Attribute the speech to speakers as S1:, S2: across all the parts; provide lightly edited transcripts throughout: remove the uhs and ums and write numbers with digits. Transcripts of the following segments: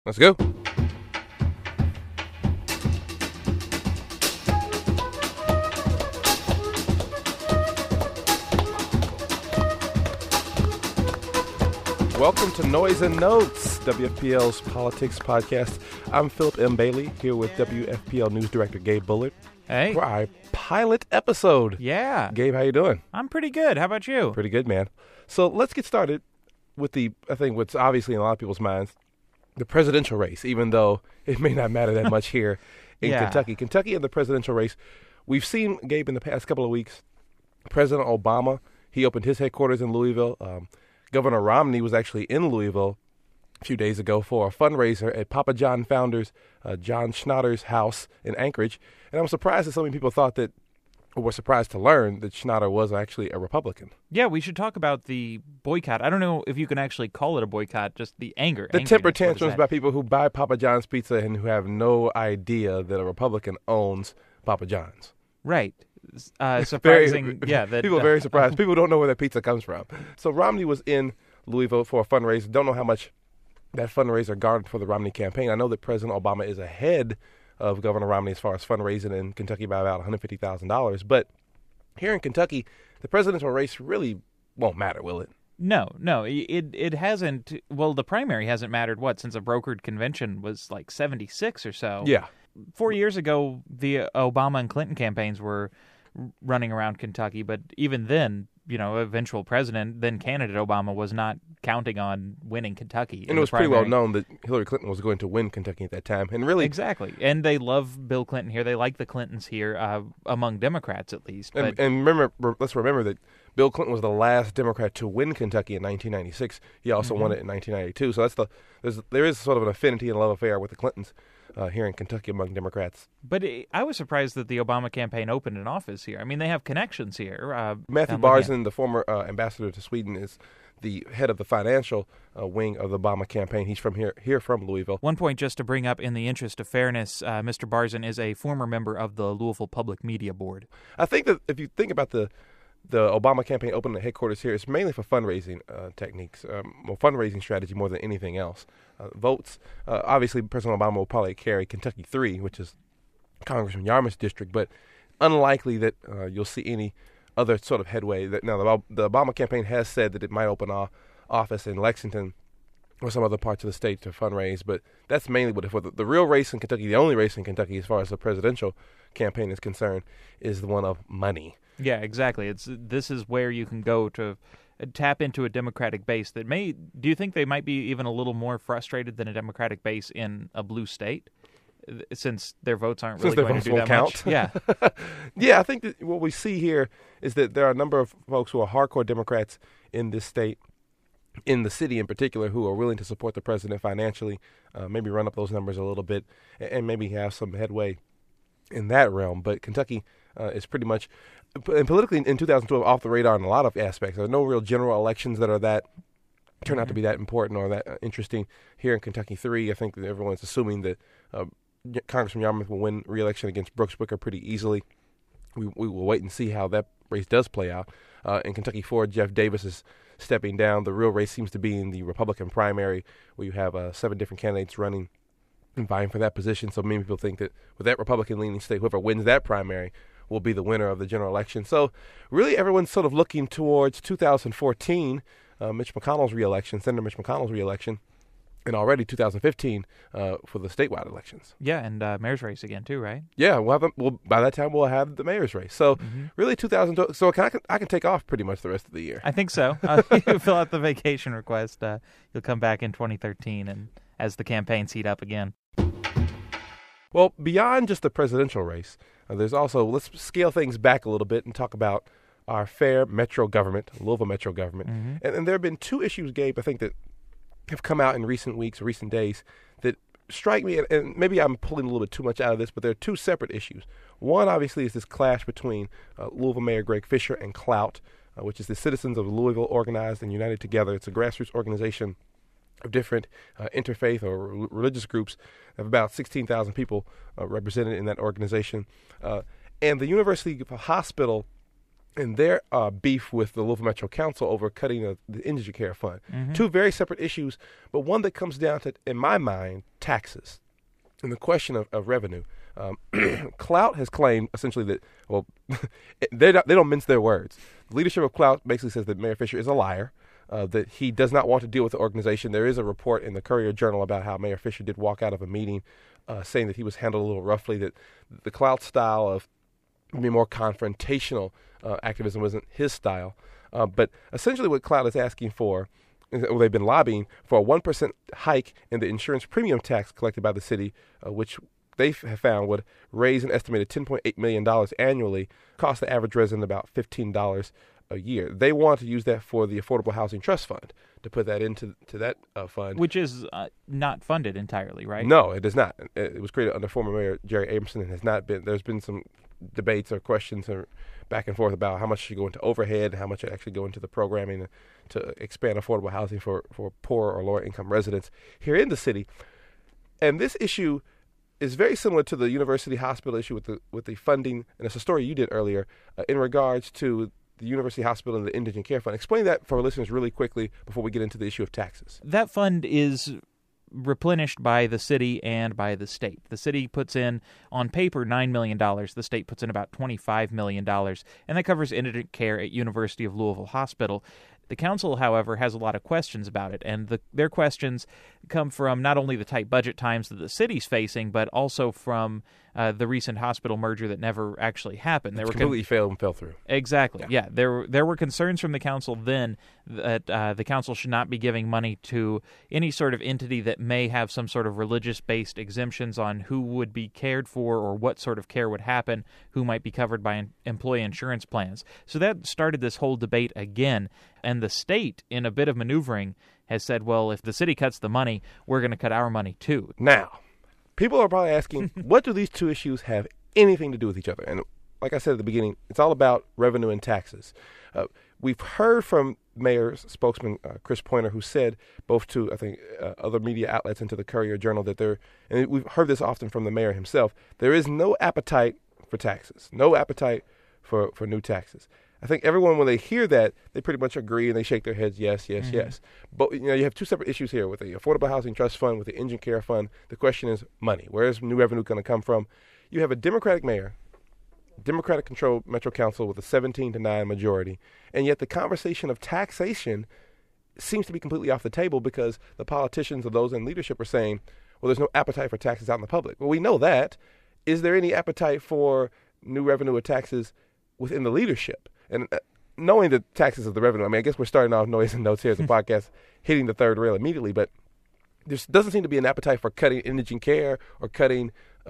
S1: Let's go. Welcome to Noise and Notes, WFPL's politics podcast. I'm Philip M. Bailey, here with WFPL News Director Gabe Bullard.
S2: Hey.
S1: For our pilot episode.
S2: Yeah.
S1: Gabe, how you doing?
S2: I'm pretty good. How about you?
S1: Pretty good, man. So let's get started with I think what's obviously in a lot of people's minds, the presidential race, even though it may not matter that much here in Kentucky. Kentucky and the presidential race, we've seen, Gabe, in the past couple of weeks, President Obama, he opened his headquarters in Louisville. Governor Romney was actually in Louisville a few days ago for a fundraiser at Papa John founders John Schnatter's house in Anchorage. And I'm surprised that so many people thought that, or were surprised to learn that Schnatter was actually a Republican.
S2: Yeah, we should talk about the boycott. I don't know if you can actually call it a boycott, just the anger.
S1: The temper tantrums by people who buy Papa John's pizza and who have no idea that a Republican owns Papa John's.
S2: Right. Surprising.
S1: People are very surprised. People don't know where their pizza comes from. So Romney was in Louisville for a fundraiser. Don't know how much that fundraiser garnered for the Romney campaign. I know that President Obama is ahead of Governor Romney as far as fundraising in Kentucky by about $150,000. But here in Kentucky, the presidential race really won't matter, will it?
S2: No, it hasn't. Well, the primary hasn't mattered, since a brokered convention was like 76 or so.
S1: Yeah.
S2: 4 years ago, the Obama and Clinton campaigns were running around Kentucky, but even then, eventual president, then candidate Obama was not counting on winning Kentucky.
S1: And it was pretty well known that Hillary Clinton was going to win Kentucky at that time. And really,
S2: exactly. And they love Bill Clinton here. They like the Clintons here, among Democrats at least.
S1: And let's remember that Bill Clinton was the last Democrat to win Kentucky in 1996. He also won it in 1992. So there is sort of an affinity and love affair with the Clintons here in Kentucky among Democrats.
S2: But I was surprised that the Obama campaign opened an office here. I mean, they have connections here.
S1: Matthew Barzin, the former ambassador to Sweden, is the head of the financial wing of the Obama campaign. He's from here from Louisville.
S2: One point just to bring up in the interest of fairness, Mr. Barzin is a former member of the Louisville Public Media Board.
S1: I think that if you think about the Obama campaign opening the headquarters here, it's mainly for fundraising techniques, or fundraising strategy more than anything else. Votes, obviously President Obama will probably carry Kentucky 3, which is Congressman Yarmouth's district, but unlikely that you'll see any other sort of headway. Now, the Obama campaign has said that it might open an office in Lexington or some other parts of the state to fundraise, but that's mainly what the real race in Kentucky, the only race in Kentucky as far as the presidential campaign is concerned, is the one of money.
S2: Yeah, exactly. This is where you can go to tap into a Democratic base that do you think they might be even a little more frustrated than a Democratic base in a blue state, since their votes aren't really going to do that much? Yeah.
S1: Yeah, I think that what we see here is that there are a number of folks who are hardcore Democrats in this state, in the city in particular, who are willing to support the president financially, maybe run up those numbers a little bit, and maybe have some headway in that realm. But Kentucky is pretty much, and politically in 2012, off the radar in a lot of aspects. There are no real general elections that turn out to be that important or that interesting here in Kentucky 3. I think that everyone's assuming that Congressman Yarmouth will win re-election against Brooks Wicker pretty easily. We will wait and see how that race does play out. In Kentucky 4, Jeff Davis is stepping down. The real race seems to be in the Republican primary, where you have 7 different candidates running and vying for that position. So many people think that with that Republican-leaning state, whoever wins that primary will be the winner of the general election. So really everyone's sort of looking towards 2014, Mitch McConnell's re-election, Senator Mitch McConnell's re-election, and already 2015 for the statewide elections.
S2: Yeah, and mayor's race again too, right?
S1: Yeah, by that time we'll have the mayor's race. So really 2012. So I can take off pretty much the rest of the year.
S2: I think so. You fill out the vacation request. You'll come back in 2013, and as the campaigns heat up again.
S1: Well, beyond just the presidential race, there's also, let's scale things back a little bit and talk about our fair metro government, Louisville metro government. And there have been 2 issues, Gabe, I think that have come out in recent weeks, recent days, that strike me, and maybe I'm pulling a little bit too much out of this, but there are 2 separate issues. One, obviously, is this clash between Louisville Mayor Greg Fisher and Clout, which is the Citizens of Louisville Organized and United Together. It's a grassroots organization of different interfaith or religious groups. They have about 16,000 people represented in that organization. And the University Hospital and their beef with the Louisville Metro Council over cutting the indigent care fund.
S2: Mm-hmm.
S1: Two very separate issues, but one that comes down to, in my mind, taxes and the question of revenue. Clout has claimed essentially that, well, they don't mince their words. The leadership of Clout basically says that Mayor Fisher is a liar, that he does not want to deal with the organization. There is a report in the Courier-Journal about how Mayor Fisher did walk out of a meeting saying that he was handled a little roughly, that the Clout style of maybe more confrontational activism wasn't his style. But essentially what Clout is asking for, well, they've been lobbying for a 1% hike in the insurance premium tax collected by the city, which they have found would raise an estimated $10.8 million annually, cost the average resident about $15 a year. They want to use that for the Affordable Housing Trust Fund, to put that into that fund.
S2: Which is not funded entirely, right?
S1: No, it is not. It was created under former Mayor Jerry Abramson and has not been. There's been some debates or questions or back and forth about how much should go into overhead and how much should actually go into the programming to expand affordable housing for poor or lower income residents here in the city. And this issue is very similar to the University Hospital issue with the funding, and it's a story you did earlier in regards to the University Hospital and the Indigent Care Fund. Explain that for our listeners really quickly before we get into the issue of taxes.
S2: That fund is replenished by the city and by the state. The city puts in, on paper, $9 million. The state puts in about $25 million, and that covers indigent care at University of Louisville Hospital. The council, however, has a lot of questions about it, and their questions come from not only the tight budget times that the city's facing, but also from the recent hospital merger that never actually happened.
S1: They completely failed and fell through.
S2: Exactly. Yeah. There were concerns from the council then that the council should not be giving money to any sort of entity that may have some sort of religious-based exemptions on who would be cared for or what sort of care would happen, who might be covered by employee insurance plans. So that started this whole debate again. And the state, in a bit of maneuvering, has said, well, if the city cuts the money, we're going to cut our money too.
S1: Now, people are probably asking, what do these two issues have anything to do with each other? And like I said at the beginning, it's all about revenue and taxes. We've heard from Mayor's spokesman, Chris Pointer, who said both to, I think, other media outlets and to the Courier-Journal that and we've heard this often from the mayor himself, there is no appetite for taxes, no appetite for new taxes. I think everyone, when they hear that, they pretty much agree and they shake their heads, yes, yes, yes. But you have two separate issues here with the Affordable Housing Trust Fund, with the Indigent Care Fund. The question is money. Where is new revenue going to come from? You have a Democratic mayor, Democratic-controlled Metro Council with a 17-9 majority, and yet the conversation of taxation seems to be completely off the table because the politicians or those in leadership are saying, well, there's no appetite for taxes out in the public. Well, we know that. Is there any appetite for new revenue or taxes within the leadership? And knowing that taxes is the revenue, I mean, I guess we're starting off Noise and Notes here as a podcast, hitting the third rail immediately, but there doesn't seem to be an appetite for cutting indigent care or cutting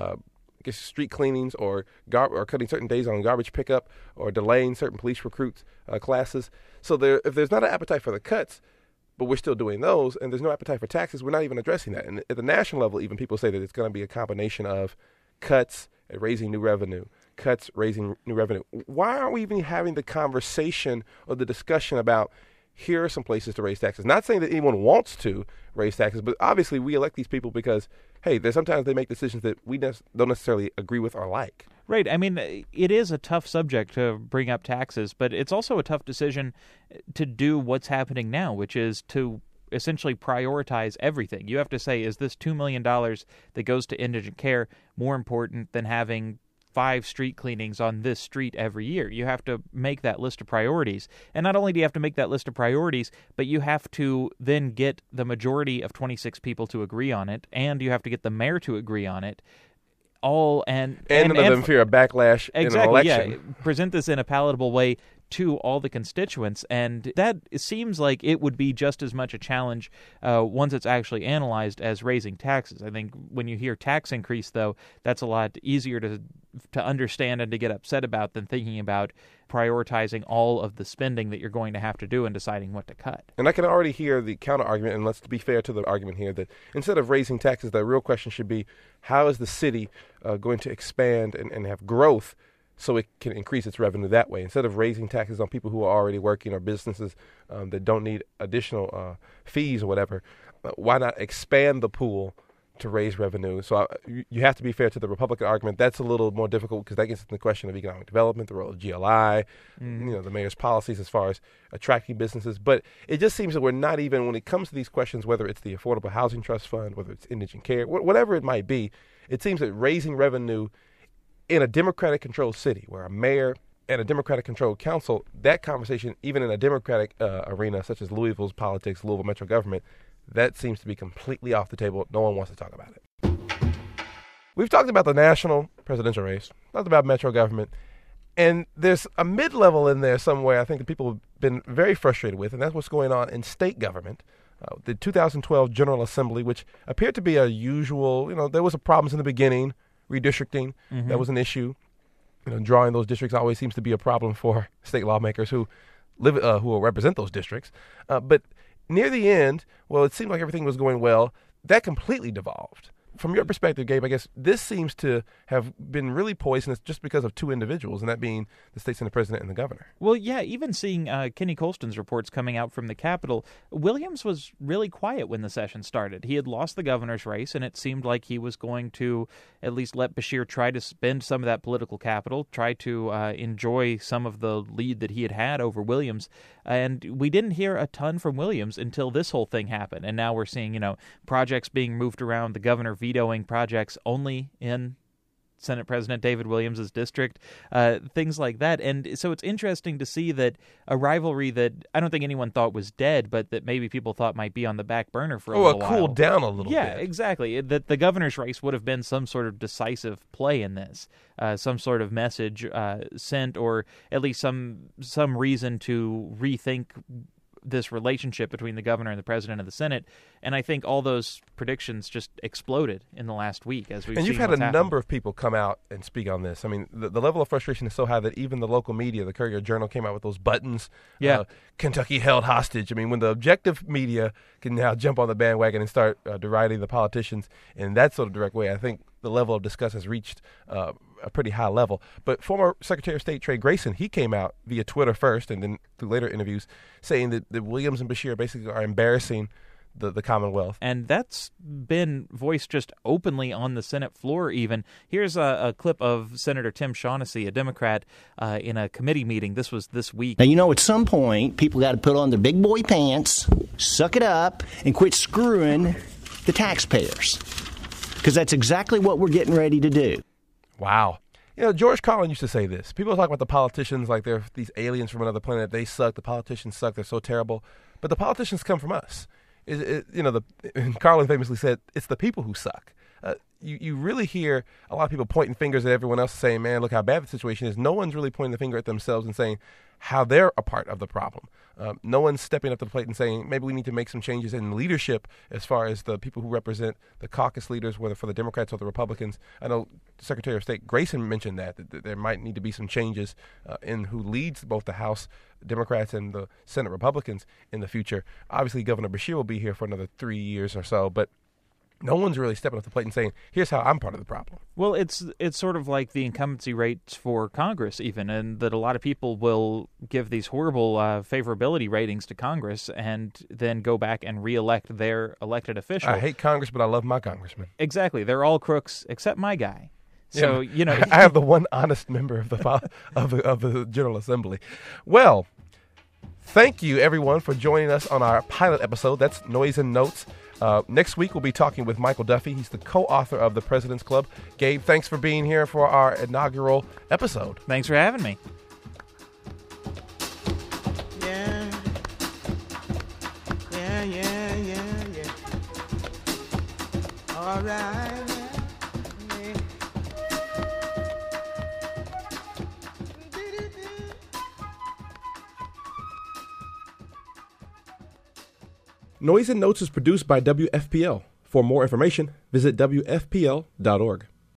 S1: street cleanings or cutting certain days on garbage pickup or delaying certain police recruits classes. So if there's not an appetite for the cuts, but we're still doing those, and there's no appetite for taxes, we're not even addressing that. And at the national level, even people say that it's going to be a combination of cuts and raising new revenue. Cuts, raising new revenue. Why aren't we even having the conversation or the discussion about here are some places to raise taxes? Not saying that anyone wants to raise taxes, but obviously we elect these people because, hey, sometimes they make decisions that we don't necessarily agree with or like.
S2: Right. I mean, it is a tough subject to bring up taxes, but it's also a tough decision to do what's happening now, which is to essentially prioritize everything. You have to say, is this $2 million that goes to indigent care more important than having 5 street cleanings on this street every year? You have to make that list of priorities. And not only do you have to make that list of priorities, but you have to then get the majority of 26 people to agree on it, and you have to get the mayor to agree on it. And none of them
S1: fear a backlash in an election.
S2: Yeah, present this in a palatable way to all the constituents, and that seems like it would be just as much a challenge once it's actually analyzed as raising taxes. I think when you hear tax increase, though, that's a lot easier to understand and to get upset about than thinking about prioritizing all of the spending that you're going to have to do and deciding what to cut.
S1: And I can already hear the counter-argument, and let's be fair to the argument here, that instead of raising taxes, the real question should be, how is the city going to expand and have growth so it can increase its revenue that way? Instead of raising taxes on people who are already working or businesses that don't need additional fees or whatever, why not expand the pool to raise revenue. So you have to be fair to the Republican argument. That's a little more difficult because that gets into the question of economic development, the role of GLI, the mayor's policies as far as attracting businesses. But it just seems that we're not even, when it comes to these questions, whether it's the Affordable Housing Trust Fund, whether it's indigent care, whatever it might be, it seems that raising revenue in a Democratic-controlled city where a mayor and a Democratic-controlled council, that conversation, even in a Democratic arena such as Louisville's politics, Louisville metro government, that seems to be completely off the table. No one wants to talk about it. We've talked about the national presidential race, talked about metro government, and there's a mid-level in there somewhere I think that people have been very frustrated with, and that's what's going on in state government. The 2012 General Assembly, which appeared to be a usual, there was problems in the beginning, redistricting, that was an issue. Drawing those districts always seems to be a problem for state lawmakers who will represent those districts. But near the end, it seemed like everything was going well. That completely devolved. From your perspective, Gabe, I guess this seems to have been really poisonous just because of two individuals, and that being the state Senate president and the governor.
S2: Well, yeah, even seeing Kenny Colston's reports coming out from the Capitol, Williams was really quiet when the session started. He had lost the governor's race, and it seemed like he was going to at least let Beshear try to spend some of that political capital, try to enjoy some of the lead that he had over Williams. And we didn't hear a ton from Williams until this whole thing happened. And now we're seeing, projects being moved around, the governor vetoing projects only in Senate President David Williams' district, things like that. And so it's interesting to see that a rivalry that I don't think anyone thought was dead, but that maybe people thought might be on the back burner for a little while.
S1: Cooled down a little bit.
S2: Yeah, exactly. That the governor's race would have been some sort of decisive play in this, some sort of message sent, or at least some reason to rethink this relationship between the governor and the president of the Senate. And I think all those predictions just exploded in the last week as we've seen.
S1: And you've had
S2: a
S1: number of people come out and speak on this. I mean, the level of frustration is so high that even the local media, the Courier-Journal, came out with those buttons.
S2: Yeah.
S1: Kentucky held hostage. I mean, when the objective media can now jump on the bandwagon and start deriding the politicians in that sort of direct way, I think the level of disgust has reached a pretty high level. But former Secretary of State Trey Grayson, he came out via Twitter first and then through later interviews saying that Williams and Beshear basically are embarrassing the Commonwealth.
S2: And that's been voiced just openly on the Senate floor even. Here's a clip of Senator Tim Shaughnessy, a Democrat, in a committee meeting. This was this week.
S3: Now, at some point, people got to put on their big boy pants, suck it up, and quit screwing the taxpayers. Because that's exactly what we're getting ready to do.
S1: Wow. George Carlin used to say this. People talk about the politicians like they're these aliens from another planet. They suck. The politicians suck. They're so terrible. But the politicians come from us. Carlin famously said, it's the people who suck. You really hear a lot of people pointing fingers at everyone else saying, man, look how bad the situation is. No one's really pointing the finger at themselves and saying how they're a part of the problem. No one's stepping up to the plate and saying, maybe we need to make some changes in leadership as far as the people who represent the caucus leaders, whether for the Democrats or the Republicans. I know Secretary of State Grayson mentioned that there might need to be some changes in who leads both the House Democrats and the Senate Republicans in the future. Obviously, Governor Beshear will be here for another 3 years or so, but no one's really stepping up to the plate and saying, here's how I'm part of the problem.
S2: Well, it's sort of like the incumbency rates for Congress even, and that a lot of people will give these horrible favorability ratings to Congress and then go back and reelect their elected official.
S1: I hate Congress, but I love my congressman.
S2: Exactly. They're all crooks except my guy. So,
S1: I have the one honest member of the General Assembly. Well, thank you, everyone, for joining us on our pilot episode. That's Noise and Notes. Next week, we'll be talking with Michael Duffy. He's the co-author of The President's Club. Gabe, thanks for being here for our inaugural episode.
S2: Thanks for having me.
S4: Yeah. All right.
S1: Noise and Notes is produced by WFPL. For more information, visit WFPL.org.